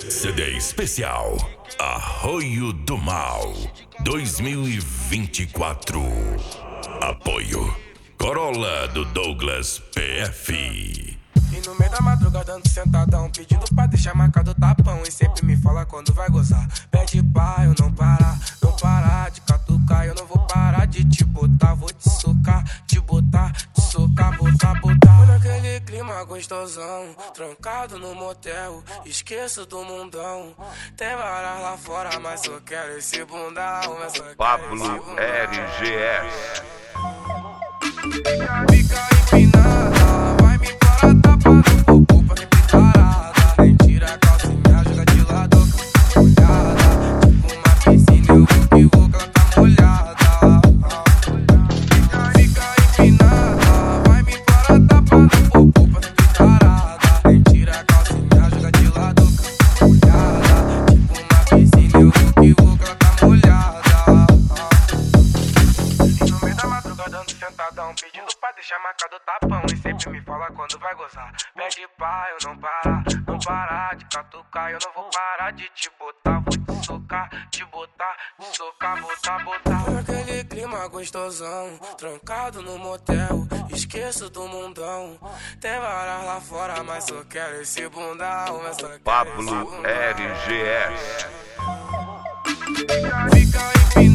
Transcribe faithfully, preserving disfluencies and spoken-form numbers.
C D especial Arroio do Mal dois mil e vinte e quatro. Apoio Corolla do Douglas P F. E no meio da madrugada ando sentadão, pedindo pra deixar marcado tapão. E sempre me fala quando vai gozar. Pede pra eu não parar, não parar de catucar. Eu não vou parar de te botar, vou te socar, te botar, te socar, botar, botar. Tô naquele clima gostosão, trancado no motel, esqueço do mundão. Tem varas lá fora, mas só quero esse bundão. Pablo R G S. Fica empinada, vai me parar, tapa no popô pra sempre parada. Nem tira a calça e me joga de lado, molhada. Tipo uma piscina, eu vou que vou que ela tá molhada. Fica empinada, vai me parar, tapa no popô pra sempre parada. Nem tira a calça e me joga de lado, molhada. Tipo uma piscina, eu vou que vou que ela tá molhada. E no meio da madrugada ando sentadão, pedindo pra deixar marcado tapão. E sempre me fala quando vai gozar. Pede pra eu não parar, não parar de catucar. Eu não vou parar de te botar, vou te socar, te botar, te socar, botar, botar. Tô naquele clima gostosão, trancado no motel, esqueço do mundão. Tem varas lá fora, mas só quero esse bundão. Mas só quero Pablo esse bundão. R G S. Fica empinado.